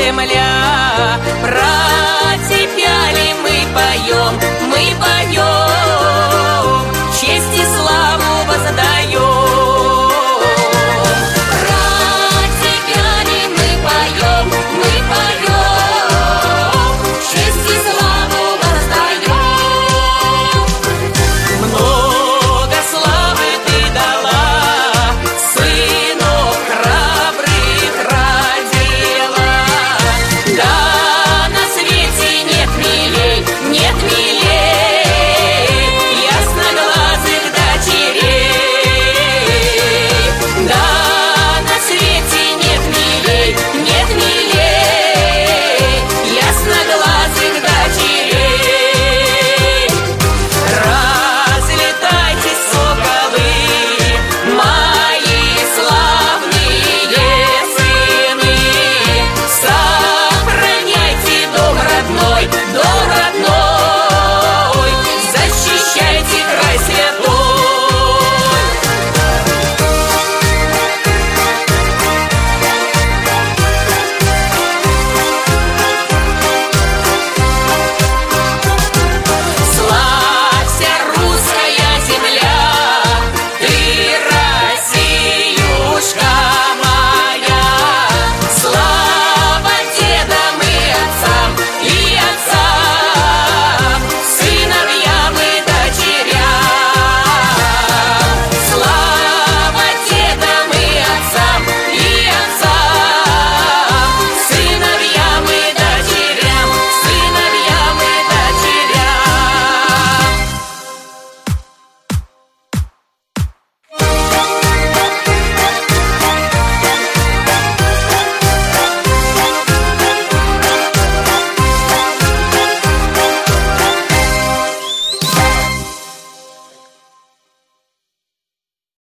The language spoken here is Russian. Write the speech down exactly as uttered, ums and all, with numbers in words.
земля. Про тебя ли мы поем, мы поем, честь и славу воздаем. Про тебя ли мы поем, мы поем, честь и славу воздаем. Много славы ты дала, сынов храбрых родила. Да, на свете нет милей, нет милей ясноглазых дочерей. Да, на свете нет милей, нет милей ясноглазых дочерей. Разлетайтесь, соколы, мои славные сыны, сохраняйте дом родной, дом